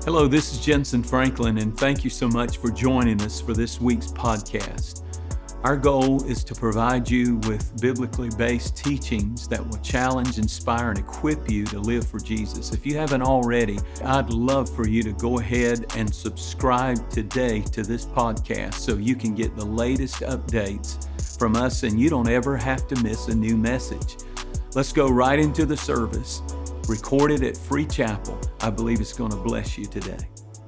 Hello, this is Jensen Franklin, and thank you so much for joining us for this week's podcast. Our goal is to provide you with biblically based teachings that will challenge, inspire, and equip you to live for Jesus. If you haven't already, I'd love for you to go ahead and subscribe today to this podcast so you can get the latest updates from us and you don't ever have to miss a new message. Let's go right into the service. Recorded at Free Chapel. I believe it's going to bless you today.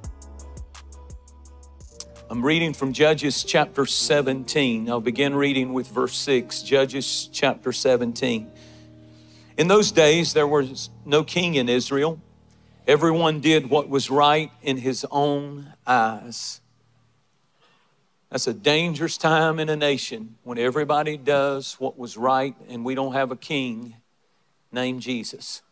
I'm reading from Judges chapter 17. I'll begin reading with verse 6, Judges chapter 17. In those days, there was no king in Israel. Everyone did what was right in his own eyes. That's a dangerous time in a nation when everybody does what was right and we don't have a king named Jesus.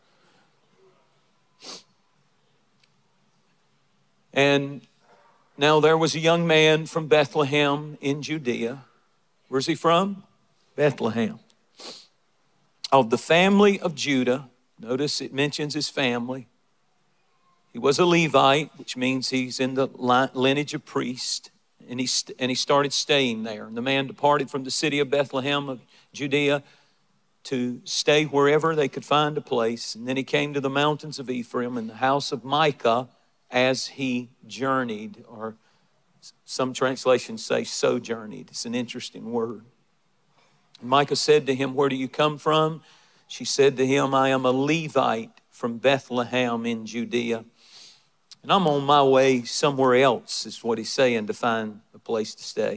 And now there was a young man from Bethlehem in Judea. Where's he from? Bethlehem. Of the family of Judah. Notice it mentions his family. He was a Levite, which means he's in the lineage of priest. And he started staying there. And the man departed from the city of Bethlehem of Judea to stay wherever they could find a place. And then he came to the mountains of Ephraim and the house of Micah, as he journeyed, or some translations say sojourneyed. It's an interesting word. And Micah said to him, "Where do you come from?" She said to him, "I am a Levite from Bethlehem in Judea. And I'm on my way somewhere else," is what he's saying, to find a place to stay.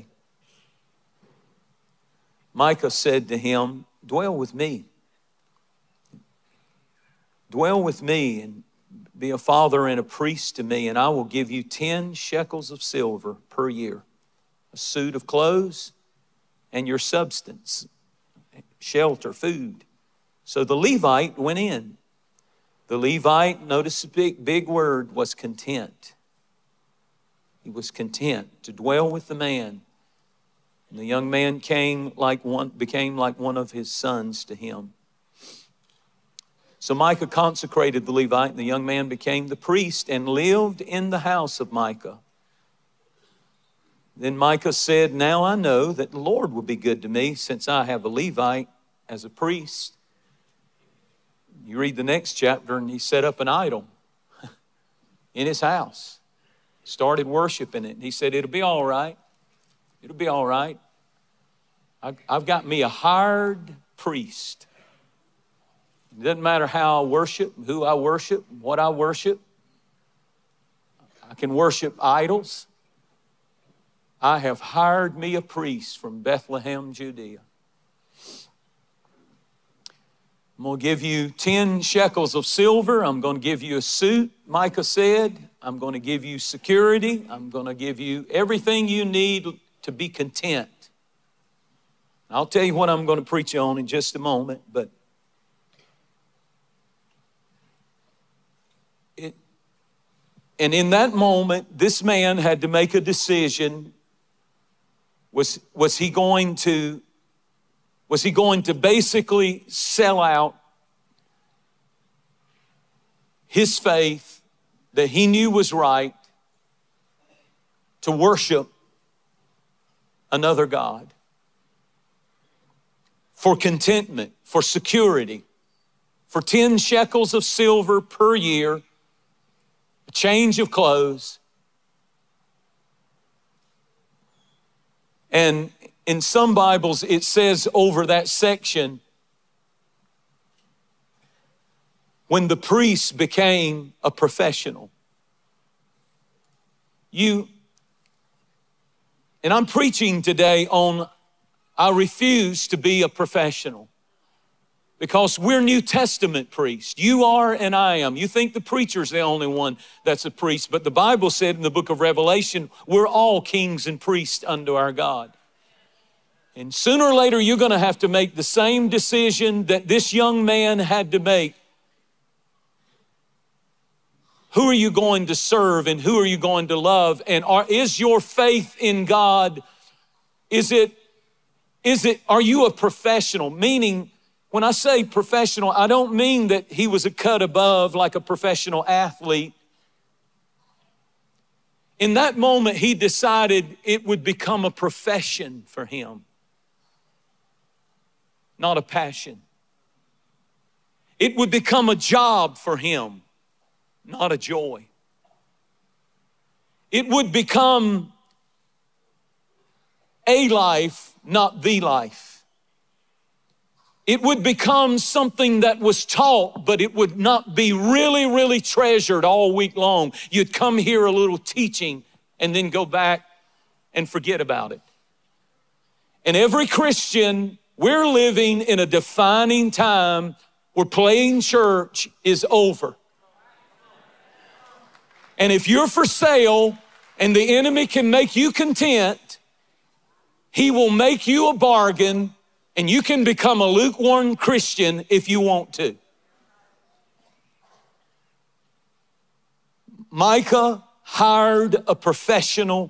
Micah said to him, "Dwell with me. Dwell with me and be a father and a priest to me, and I will give you 10 shekels of silver per year, a suit of clothes, and your substance, shelter, food." So the Levite went in. The Levite, notice the big word, was content. He was content to dwell with the man. And the young man became like one of his sons to him. So Micah consecrated the Levite, and the young man became the priest and lived in the house of Micah. Then Micah said, "Now I know that the Lord will be good to me, since I have a Levite as a priest." You read the next chapter, and he set up an idol in his house. Started worshiping it. And he said, "It'll be all right. It'll be all right. I've got me a hired priest. It doesn't matter how I worship, who I worship, what I worship. I can worship idols. I have hired me a priest from Bethlehem, Judea. I'm going to give you 10 shekels of silver. I'm going to give you a suit," Micah said. "I'm going to give you security. I'm going to give you everything you need to be content." I'll tell you what I'm going to preach on in just a moment, but and in that moment, this man had to make a decision. Was he going to basically sell out his faith that he knew was right to worship another God for contentment, for security, for 10 shekels of silver per year, a change of clothes? And in some Bibles, it says over that section, when the priest became a professional. And I'm preaching today on, I refuse to be a professional. Because we're New Testament priests. You are and I am. You think the preacher's the only one that's a priest, but the Bible said in the book of Revelation, we're all kings and priests unto our God. And sooner or later, you're going to have to make the same decision that this young man had to make. Who are you going to serve and who are you going to love? And is your faith in God, are you a professional? Meaning, when I say professional, I don't mean that he was a cut above like a professional athlete. In that moment, he decided it would become a profession for him, not a passion. It would become a job for him, not a joy. It would become a life, not the life. It would become something that was taught, but it would not be really, really treasured all week long. You'd come hear a little teaching and then go back and forget about it. And every Christian, we're living in a defining time where playing church is over. And if you're for sale and the enemy can make you content, he will make you a bargain, and you can become a lukewarm Christian if you want to. Micah hired a professional.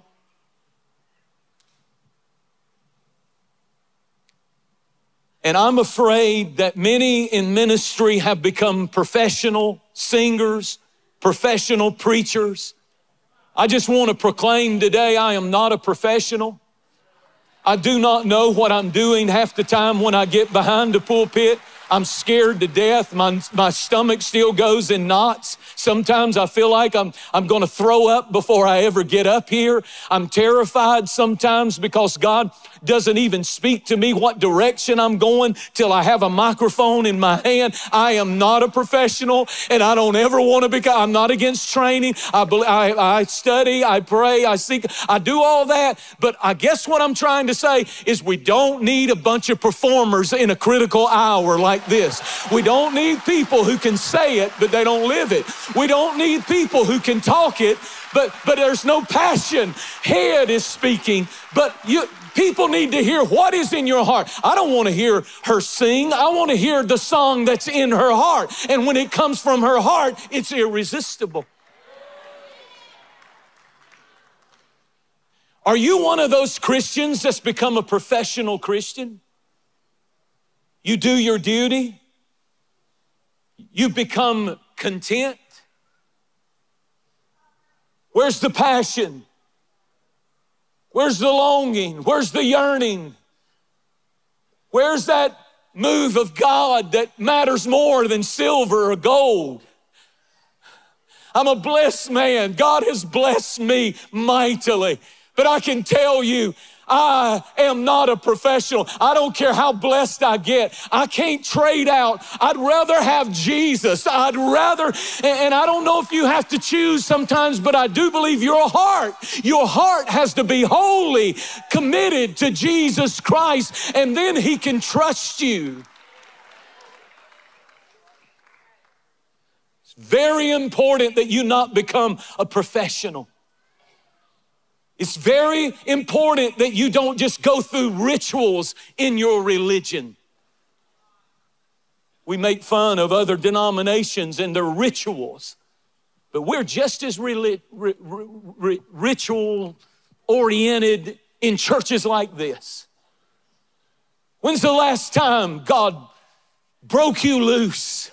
And I'm afraid that many in ministry have become professional singers, professional preachers. I just want to proclaim today, I am not a professional. I do not know what I'm doing half the time when I get behind the pulpit. I'm scared to death. My stomach still goes in knots. Sometimes I feel like I'm going to throw up before I ever get up here. I'm terrified sometimes because God doesn't even speak to me what direction I'm going till I have a microphone in my hand. I am not a professional, and I don't ever want to become. I'm not against training. I study, I pray, I seek, I do all that. But I guess what I'm trying to say is we don't need a bunch of performers in a critical hour like this. We don't need people who can say it, but they don't live it. We don't need people who can talk it, but there's no passion. Head is speaking, but people need to hear what is in your heart. I don't want to hear her sing. I want to hear the song that's in her heart. And when it comes from her heart, it's irresistible. Are you one of those Christians that's become a professional Christian? You do your duty. You become content. Where's the passion? Where's the longing? Where's the yearning? Where's that move of God that matters more than silver or gold? I'm a blessed man. God has blessed me mightily. But I can tell you, I am not a professional. I don't care how blessed I get. I can't trade out. I'd rather have Jesus. I'd rather, and I don't know if you have to choose sometimes, but I do believe your heart has to be wholly committed to Jesus Christ, and then he can trust you. It's very important that you not become a professional. It's very important that you don't just go through rituals in your religion. We make fun of other denominations and their rituals, but we're just as ritual oriented in churches like this. When's the last time God broke you loose?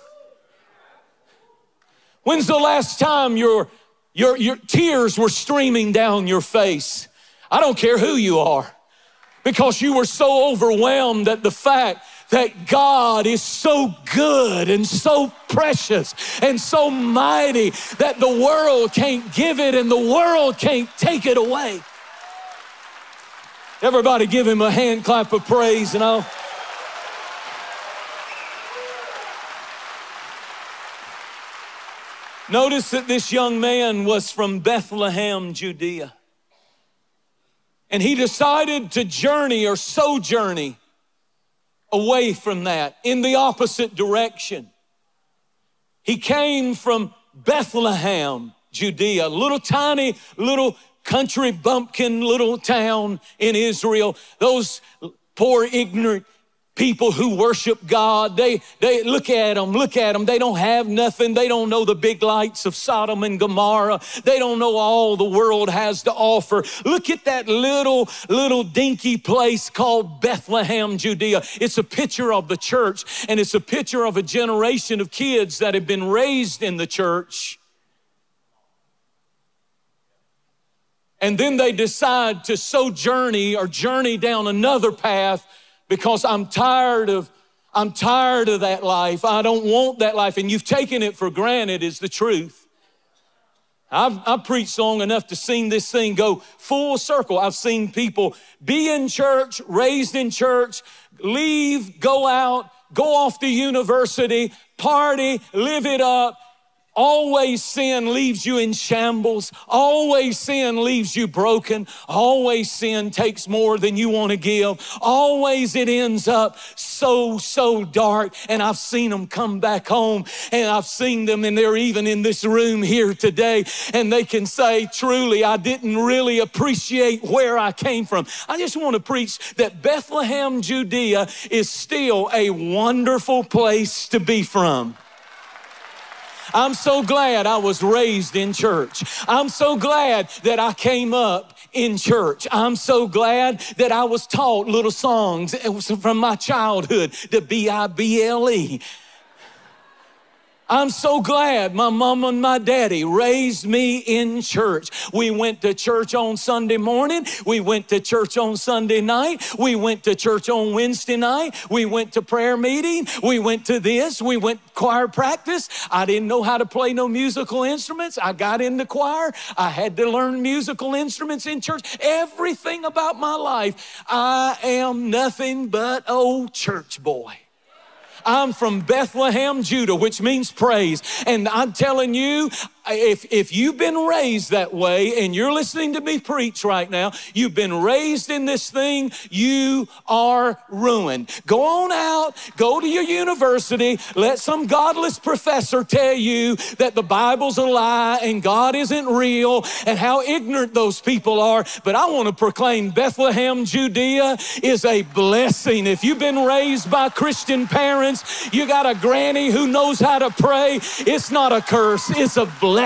When's the last time your tears were streaming down your face? I don't care who you are, because you were so overwhelmed at the fact that God is so good and so precious and so mighty that the world can't give it and the world can't take it away. Everybody give him a hand clap of praise, and I'll... Notice that this young man was from Bethlehem, Judea. And he decided to journey or sojourn away from that in the opposite direction. He came from Bethlehem, Judea, little tiny little country bumpkin little town in Israel. Those poor ignorant people who worship God, they look at them. They don't have nothing. They don't know the big lights of Sodom and Gomorrah. They don't know all the world has to offer. Look at that little dinky place called Bethlehem, Judea. It's a picture of the church, and it's a picture of a generation of kids that have been raised in the church. And then they decide to journey down another path because I'm tired of that life. I don't want that life. And you've taken it for granted is the truth. I've preached long enough to see this thing go full circle. I've seen people be in church, raised in church, leave, go out, go off to university, party, live it up. Always sin leaves you in shambles. Always sin leaves you broken. Always sin takes more than you want to give. Always it ends up so dark. And I've seen them come back home, and I've seen them, and they're even in this room here today, and they can say, truly, I didn't really appreciate where I came from. I just want to preach that Bethlehem, Judea is still a wonderful place to be from. I'm so glad I was raised in church. I'm so glad that I came up in church. I'm so glad that I was taught little songs from my childhood, the B-I-B-L-E. I'm so glad my mom and my daddy raised me in church. We went to church on Sunday morning. We went to church on Sunday night. We went to church on Wednesday night. We went to prayer meeting. We went to this. We went choir practice. I didn't know how to play no musical instruments. I got into choir. I had to learn musical instruments in church. Everything about my life, I am nothing but old church boy. I'm from Bethlehem, Judah, which means praise. And I'm telling you, if you've been raised that way and you're listening to me preach right now, you've been raised in this thing, you are ruined. Go on out, go to your university, let some godless professor tell you that the Bible's a lie and God isn't real and how ignorant those people are. But I want to proclaim Bethlehem, Judea is a blessing. If you've been raised by Christian parents, you got a granny who knows how to pray, it's not a curse, it's a blessing.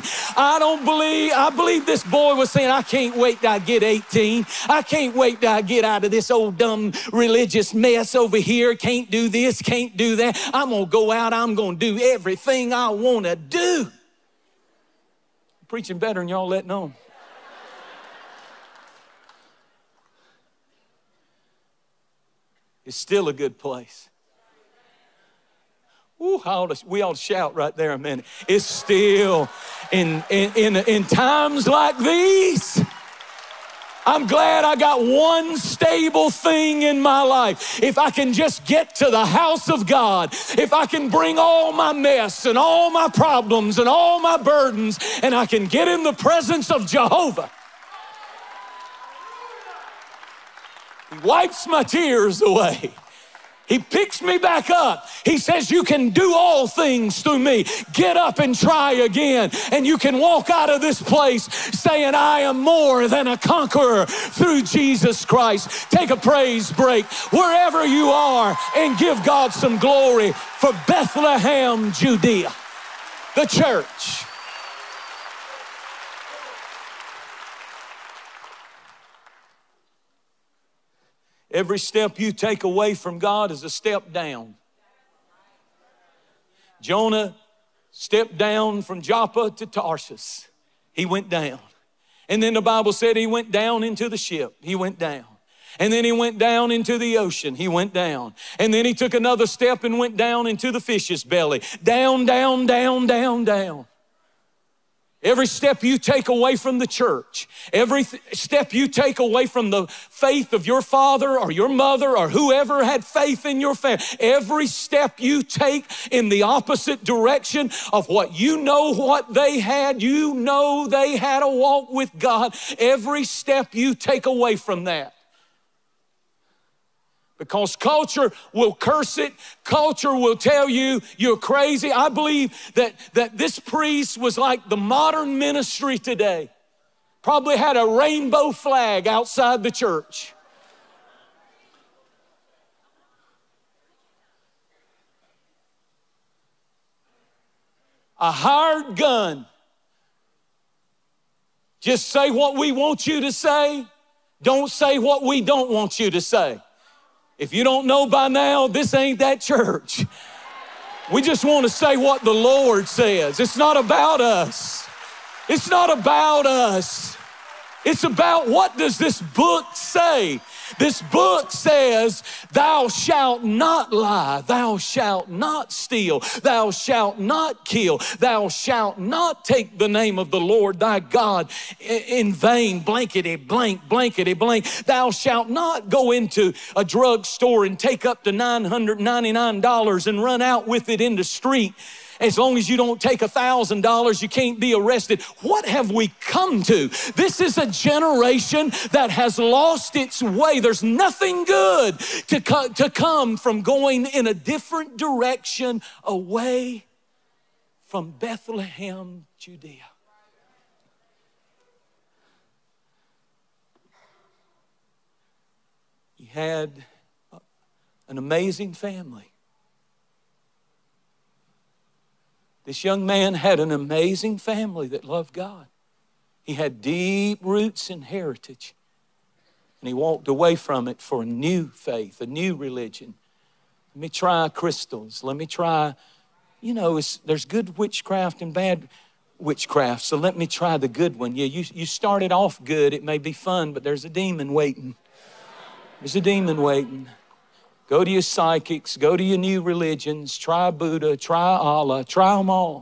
I believe this boy was saying, I can't wait till I get 18. I can't wait till I get out of this old dumb religious mess over here. Can't do this, can't do that. I'm going to go out. I'm going to do everything I want to do. I'm preaching better than y'all letting on. It's still a good place. Ooh, we ought to shout right there a minute. It's still, in times like these, I'm glad I got one stable thing in my life. If I can just get to the house of God, if I can bring all my mess and all my problems and all my burdens, and I can get in the presence of Jehovah. He wipes my tears away. He picks me back up. He says, you can do all things through me. Get up and try again. And you can walk out of this place saying, I am more than a conqueror through Jesus Christ. Take a praise break wherever you are and give God some glory for Bethlehem, Judea, the church. Every step you take away from God is a step down. Jonah stepped down from Joppa to Tarshish. He went down. And then the Bible said he went down into the ship. He went down. And then he went down into the ocean. He went down. And then he took another step and went down into the fish's belly. Down, down, down, down, down. Every step you take away from the church, every step you take away from the faith of your father or your mother or whoever had faith in your family, every step you take in the opposite direction of what they had, they had a walk with God. Every step you take away from that. Because culture will curse it. Culture will tell you you're crazy. I believe that this priest was like the modern ministry today. Probably had a rainbow flag outside the church. A hired gun. Just say what we want you to say. Don't say what we don't want you to say. If you don't know by now, this ain't that church. We just want to say what the Lord says. It's not about us. It's not about us. It's about what does this book say? This book says, thou shalt not lie, thou shalt not steal, thou shalt not kill, thou shalt not take the name of the Lord thy God in vain, blankety blank, blankety blank. Thou shalt not go into a drugstore and take up to $999 and run out with it in the street. As long as you don't take $1,000, you can't be arrested. What have we come to? This is a generation that has lost its way. There's nothing good to come from going in a different direction away from Bethlehem, Judea. He had an amazing family. This young man had an amazing family that loved God. He had deep roots and heritage. And he walked away from it for a new faith, a new religion. Let me try crystals. Let me try, there's good witchcraft and bad witchcraft. So let me try the good one. Yeah, you started off good. It may be fun, but there's a demon waiting. There's a demon waiting. Go to your psychics, go to your new religions, try Buddha, try Allah, try them all.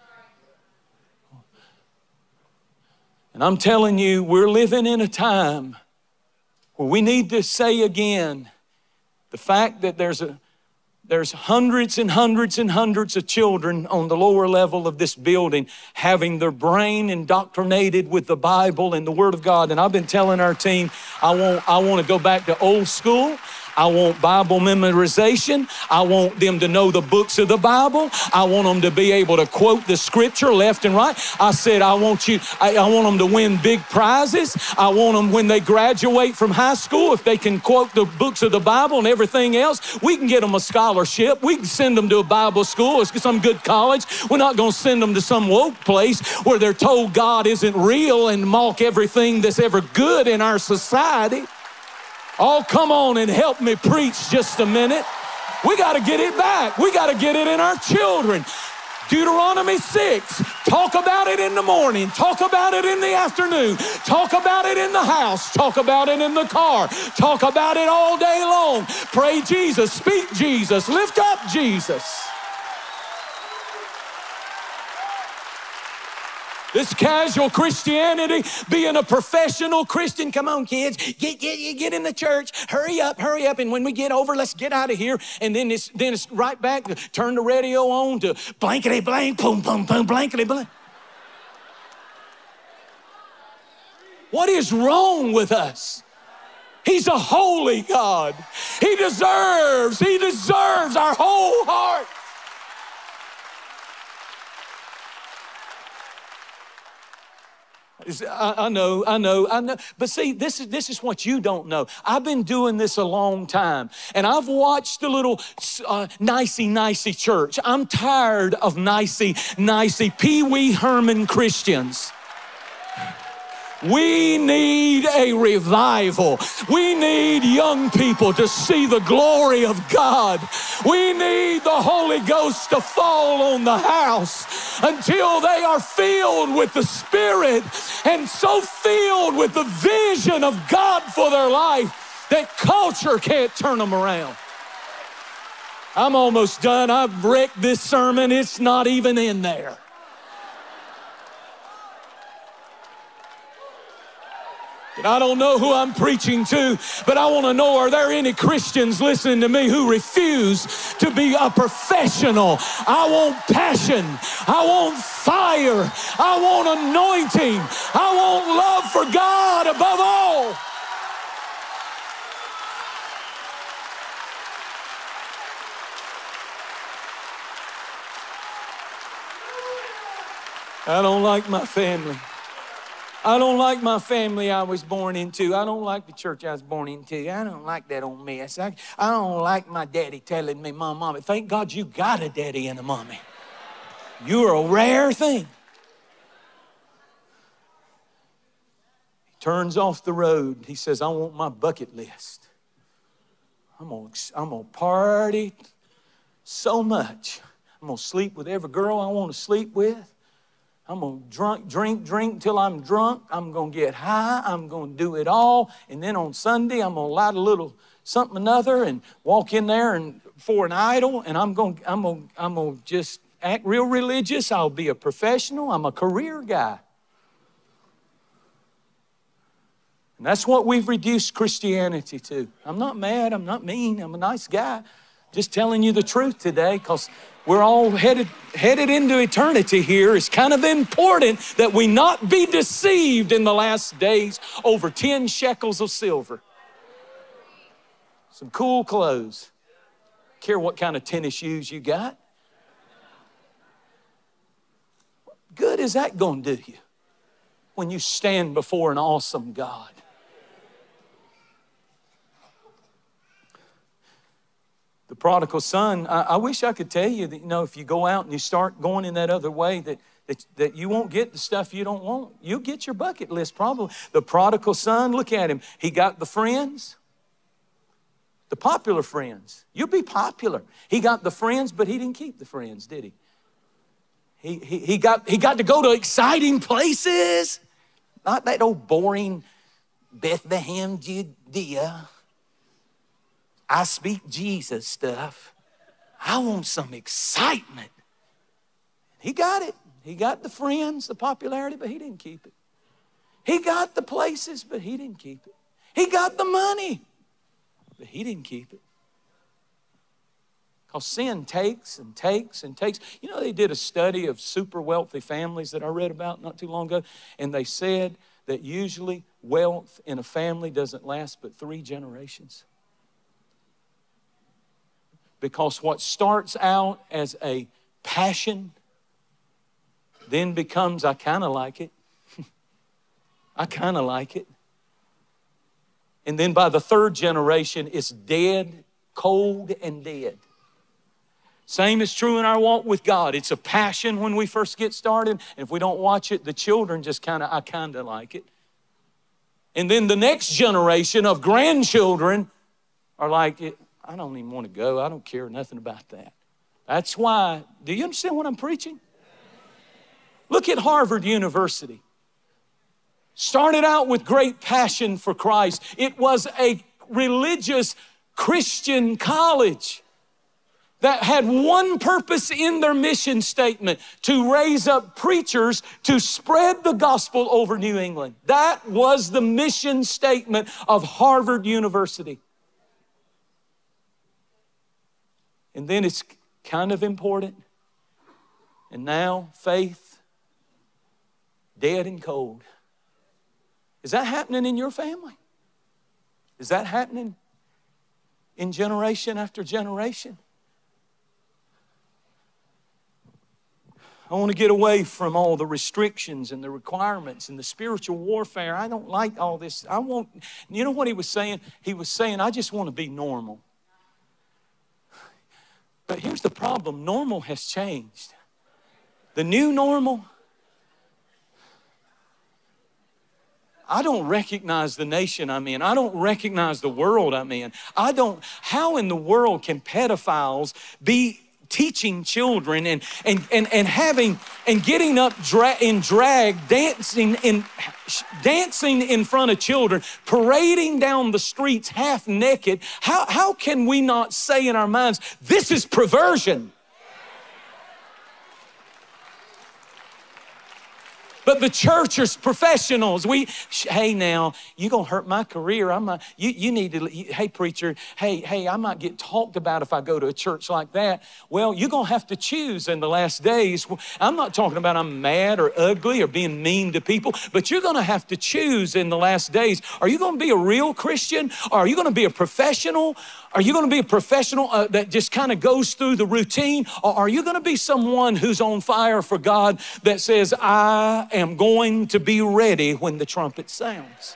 And I'm telling you, we're living in a time where we need to say again, the fact that there's hundreds and hundreds and hundreds of children on the lower level of this building having their brain indoctrinated with the Bible and the Word of God. And I've been telling our team, I want to go back to old school. I want Bible memorization. I want them to know the books of the Bible. I want them to be able to quote the scripture left and right. I said, I want them to win big prizes. I want them when they graduate from high school, if they can quote the books of the Bible and everything else, we can get them a scholarship. We can send them to a Bible school or some good college. We're not going to send them to some woke place where they're told God isn't real and mock everything that's ever good in our society. Oh, come on and help me preach just a minute. We got to get it back. We got to get it in our children. Deuteronomy 6, talk about it in the morning. Talk about it in the afternoon. Talk about it in the house. Talk about it in the car. Talk about it all day long. Pray Jesus, speak Jesus, lift up Jesus. This casual Christianity, being a professional Christian. Come on, kids, get in the church. Hurry up. And when we get over, let's get out of here. And then it's right back. Turn the radio on to blankety blank, boom, boom, boom, blankety blank. What is wrong with us? He's a holy God. He deserves our whole heart. I know. But see, this is what you don't know. I've been doing this a long time, and I've watched the little nicey church. I'm tired of nicey Pee Wee Herman Christians. We need a revival. We need young people to see the glory of God. We need the Holy Ghost to fall on the house until they are filled with the Spirit and so filled with the vision of God for their life that culture can't turn them around. I'm almost done. I've wrecked this sermon. It's not even in there. And I don't know who I'm preaching to, but I want to know, are there any Christians listening to me who refuse to be a professional? I want passion. I want fire. I want anointing. I want love for God above all. I don't like my family. I don't like my family I was born into. I don't like the church I was born into. I don't like that old mess. I don't like my daddy telling me, Mommy. Thank God you got a daddy and a mommy. You're a rare thing. He turns off the road. He says, I want my bucket list. I'm gonna party so much. I'm gonna sleep with every girl I want to sleep with. I'm going to drink till I'm drunk. I'm going to get high. I'm going to do it all. And then on Sunday, I'm going to light a little something another and walk in there and for an idol. And I'm going to just act real religious. I'll be a professional. I'm a career guy. And that's what we've reduced Christianity to. I'm not mad. I'm not mean. I'm a nice guy. Just telling you the truth today because we're all headed into eternity here. It's kind of important that we not be deceived in the last days over 10 shekels of silver. Some cool clothes. Care what kind of tennis shoes you got. What good is that going to do you when you stand before an awesome God? The prodigal son, I wish I could tell you that, if you go out and you start going in that other way, that you won't get the stuff you don't want. You'll get your bucket list probably. The prodigal son, look at him. He got the friends, the popular friends. You'll be popular. He got the friends, but he didn't keep the friends, did he? He got to go to exciting places. Not that old boring Bethlehem, Judea. I speak Jesus stuff. I want some excitement. He got it. He got the friends, the popularity, but he didn't keep it. He got the places, but he didn't keep it. He got the money, but he didn't keep it. Because sin takes and takes and takes. They did a study of super wealthy families that I read about not too long ago, and they said that usually wealth in a family doesn't last but 3 generations. Because what starts out as a passion then becomes, I kind of like it. I kind of like it. And then by the 3rd generation, it's dead, cold, and dead. Same is true in our walk with God. It's a passion when we first get started. And if we don't watch it, the children just I kind of like it. And then the next generation of grandchildren are like, I don't even want to go. I don't care nothing about that. That's why, do you understand what I'm preaching? Look at Harvard University. Started out with great passion for Christ. It was a religious Christian college that had one purpose in their mission statement: to raise up preachers to spread the gospel over New England. That was the mission statement of Harvard University. And then it's kind of important. And now faith, dead and cold. Is that happening in your family? Is that happening in generation after generation? I want to get away from all the restrictions and the requirements and the spiritual warfare. I don't like all this. You know what he was saying? He was saying, I just want to be normal. But here's the problem. Normal has changed. The new normal, I don't recognize the nation I'm in. I don't recognize the world I'm in. How in the world can pedophiles be teaching children and having and getting up in drag, dancing in front of children, parading down the streets half naked? How can we not say in our minds, this is perversion? But the church is professionals. Hey now, you're going to hurt my career. You need to, hey preacher, hey, I might get talked about if I go to a church like that. Well, you're going to have to choose in the last days. I'm not talking about I'm mad or ugly or being mean to people, but you're going to have to choose in the last days. Are you going to be a real Christian? Or are you going to be a professional? Are you going to be a professional that just kind of goes through the routine? Or are you going to be someone who's on fire for God that says, I am going to be ready when the trumpet sounds?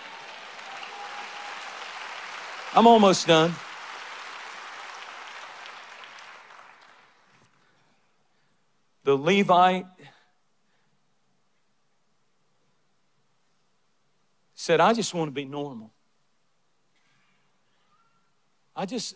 I'm almost done. The Levite said, I just want to be normal.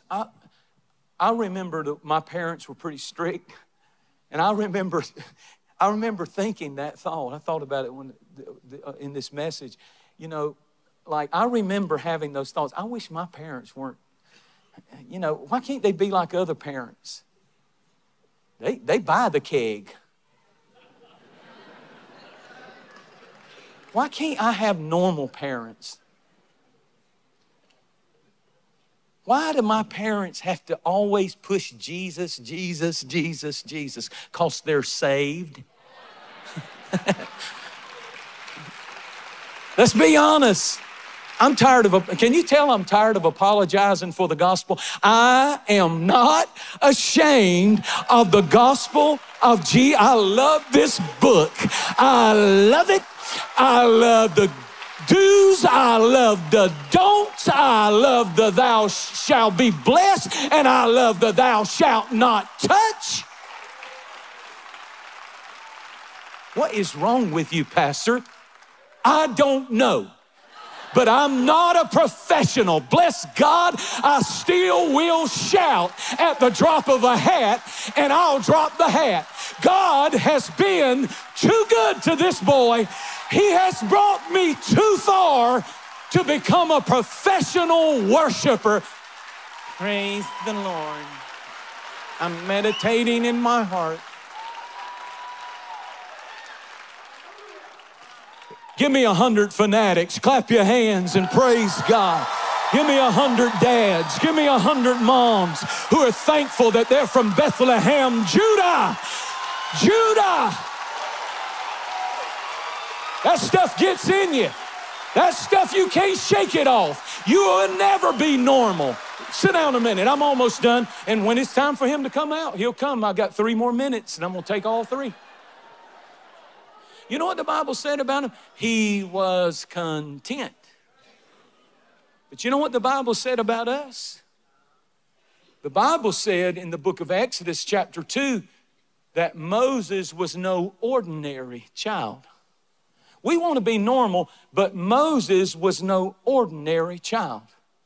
I remember that my parents were pretty strict. And I remember I remember thinking that thought. I thought about it in this message. You know, like I remember having those thoughts. I wish my parents weren't, you know, why can't they be like other parents? They buy the keg. Why can't I have normal parents? Why do my parents have to always push Jesus, Jesus, Jesus, Jesus? Because they're saved. Let's be honest. I'm tired of, can you tell I'm tired of apologizing for the gospel? I am not ashamed of the gospel of Jesus. I love this book. I love it. I love the do's. I love the don'ts. I love the thou shalt be blessed. And I love the thou shalt not touch. What is wrong with you, Pastor? I don't know. But I'm not a professional. Bless God, I still will shout at the drop of a hat, and I'll drop the hat. God has been too good to this boy. He has brought me too far to become a professional worshiper. Praise the Lord. I'm meditating in my heart. Give me 100 fanatics. Clap your hands and praise God. Give me 100 dads. Give me 100 moms who are thankful that they're from Bethlehem, Judah. Judah. That stuff gets in you. That stuff, you can't shake it off. You will never be normal. Sit down a minute. I'm almost done. And when it's time for him to come out, he'll come. I've got 3 more minutes, and I'm going to take all 3. You know what the Bible said about him? He was content. But you know what the Bible said about us? The Bible said in the book of Exodus chapter 2 that Moses was no ordinary child. We want to be normal, but Moses was no ordinary child.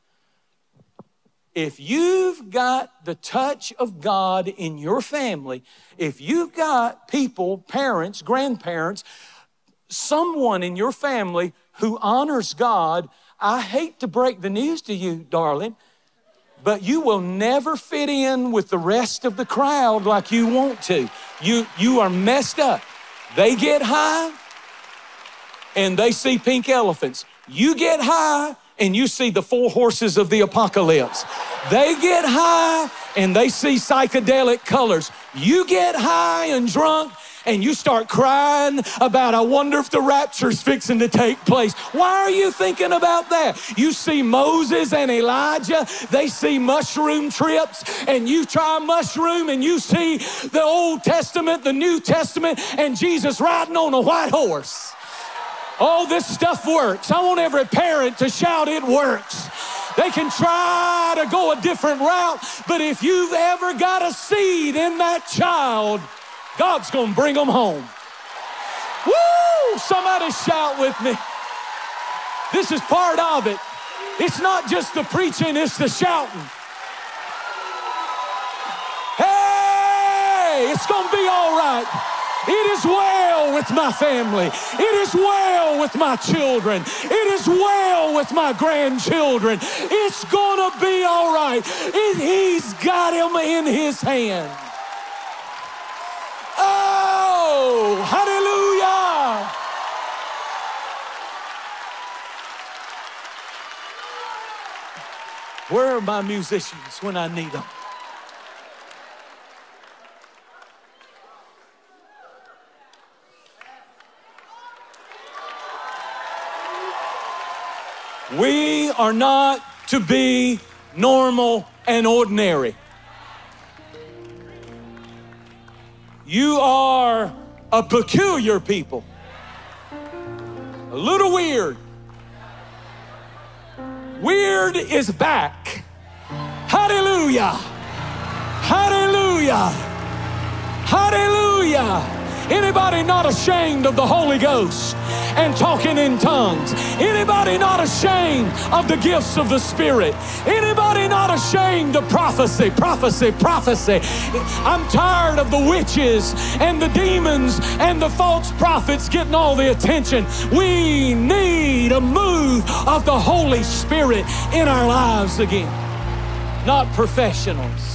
If you've got the touch of God in your family, if you've got people, parents, grandparents, someone in your family who honors God, I hate to break the news to you, darling, but you will never fit in with the rest of the crowd like you want to. You are messed up. They get high and they see pink elephants. You get high and you see the 4 horses of the apocalypse. They get high and they see psychedelic colors. You get high and drunk and you start crying about, I wonder if the rapture's fixing to take place. Why are you thinking about that? You see Moses and Elijah, they see mushroom trips, and you try mushroom and you see the Old Testament, the New Testament, and Jesus riding on a white horse. Oh, this stuff works. I want every parent to shout, it works. They can try to go a different route, but if you've ever got a seed in that child, God's gonna bring them home. Woo! Somebody shout with me. This is part of it. It's not just the preaching, it's the shouting. Hey, it's gonna be all right. It is well with my family. It is well with my children. It is well with my grandchildren. It's gonna be all right. He's got him in his hand. Oh, hallelujah. Where are my musicians when I need them? We are not to be normal and ordinary. You are a peculiar people. A little weird. Weird is back. Hallelujah. Hallelujah. Hallelujah. Anybody not ashamed of the Holy Ghost and talking in tongues? Anybody not ashamed of the gifts of the Spirit? Anybody not ashamed of prophecy? Prophecy, prophecy. I'm tired of the witches and the demons and the false prophets getting all the attention. We need a move of the Holy Spirit in our lives again. Not professionals.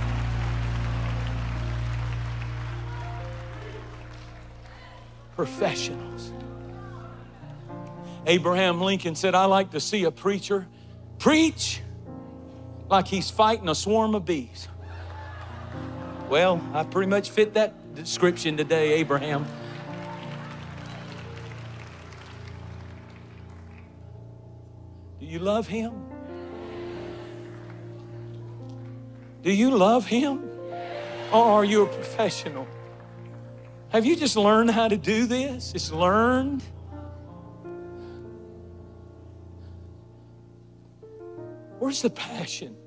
Professionals. Abraham Lincoln said, I like to see a preacher preach like he's fighting a swarm of bees. Well, I pretty much fit that description today, Abraham. Do you love him? Do you love him? Or are you a professional? Have you just learned how to do this? Just learned? Where's the passion?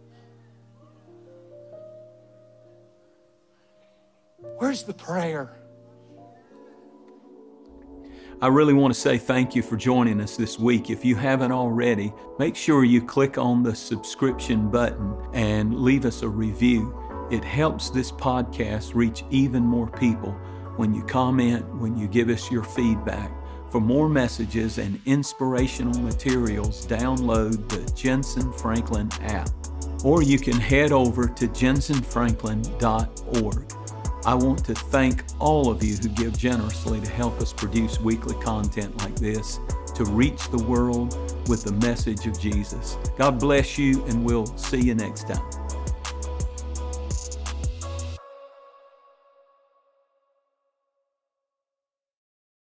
Where's the prayer? I really want to say thank you for joining us this week. If you haven't already, make sure you click on the subscription button and leave us a review. It helps this podcast reach even more people when you comment, when you give us your feedback. For more messages and inspirational materials, download the Jentezen Franklin app, or you can head over to jentezenfranklin.org. I want to thank all of you who give generously to help us produce weekly content like this, to reach the world with the message of Jesus. God bless you, and we'll see you next time.